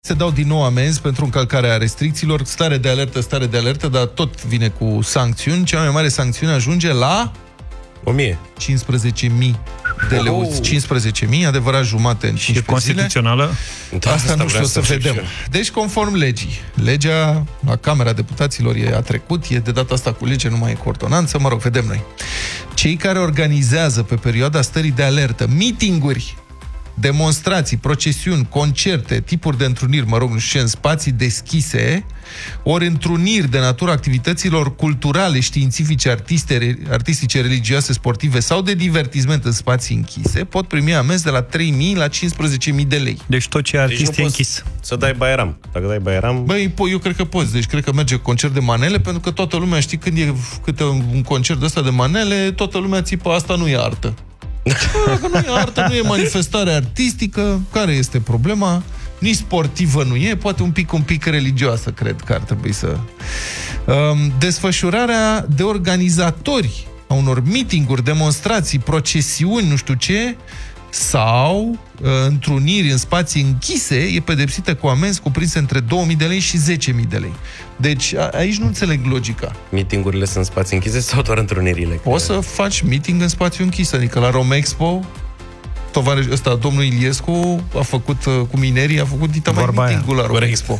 Se dau din nou amenzi pentru încălcarea restricțiilor, stare de alertă, dar tot vine cu sancțiuni. Cea mai mare sancțiune ajunge la 1000. 15.000 de leuți. 15.000, adevărat, jumate în 15 zile. Și constituțională? Asta nu știu, o să vedem. Deci, conform legii, legea la Camera Deputaților a trecut, e de data asta cu lege, nu mai e cu ordonanță, mă rog, vedem noi. Cei care organizează pe perioada stării de alertă meeting-uri, demonstrații, procesiuni, concerte, tipuri de întruniri, mă rog, nu știu ce, în spații deschise, ori întruniri de natură activităților culturale, științifice, artistice, religioase, sportive sau de divertisment în spații închise, pot primi amenzi de la 3.000 la 15.000 de lei. Deci tot ce artist e închis. Să dai bairam. Dacă dai bairam... Băi, eu cred că poți. Deci cred că merge concert de manele, pentru că toată lumea, știi, când e câte un concert de ăsta de manele, toată lumea țipă, asta nu e artă. Dacă nu e artă, nu e manifestare artistică, care este problema? Nici sportivă nu e, poate un pic religioasă, cred că ar trebui să... Desfășurarea de organizatori a unor meeting-uri, demonstrații, procesiuni, nu știu ce, sau întruniri în spații închise, e pedepsită cu amenzi cuprinse între 2.000 de lei și 10.000 de lei. Deci aici nu înțeleg logica. Meeting-urile sunt spații închise sau doar întrunirile? Poți să faci meeting în spațiu închis, adică la Romexpo, domnul Iliescu a făcut cu minerii, a făcut dita mai meeting-ul la Romexpo.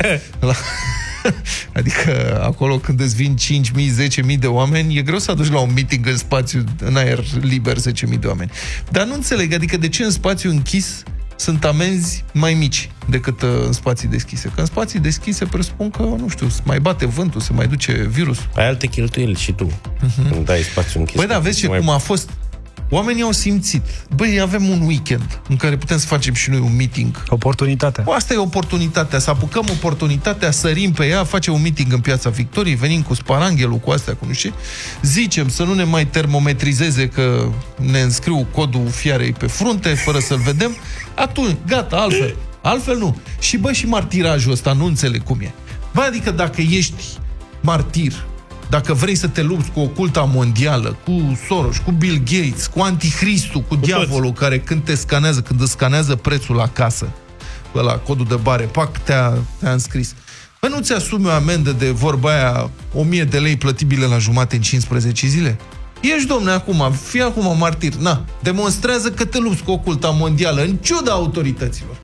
Adică acolo când îți vin 5.000, 10.000 de oameni, e greu să aduci la un meeting în spațiu, în aer liber, 10.000 de oameni. Dar nu înțeleg, adică de ce în spațiu închis sunt amenzi mai mici decât în spații deschise? Că în spații deschise presupun că, nu știu, se mai bate vântul, se mai duce virusul. Ai alte cheltuieli și tu, când dai spațiu închis. Băi, da, vezi cum a fost. Oamenii au simțit. Băi, avem un weekend în care putem să facem și noi un meeting. Oportunitatea. Asta e oportunitatea, să apucăm oportunitatea, sărim pe ea, facem un meeting în Piața Victoriei, venim cu sparanghelul, cu astea, cu nu știu, zicem să nu ne mai termometrizeze că ne înscriu codul fiarei pe frunte, fără să-l vedem. Atunci, gata, altfel nu. Și bă, și martirajul ăsta, nu înțeleg cum e. Bă, adică dacă ești martir, dacă vrei să te lupți cu oculta mondială, cu Soros, cu Bill Gates, cu Anticristul, cu diavolul care când îți scanează prețul la casă, la codul de bare, pac, te-a înscris. Bă, nu ți-asumi o amendă de vorba aia 1.000 de lei plătibile la jumate în 15 zile? Ești, domne, acum, fii acum martir. Na, demonstrează că te lupți cu oculta mondială, în ciuda autorităților.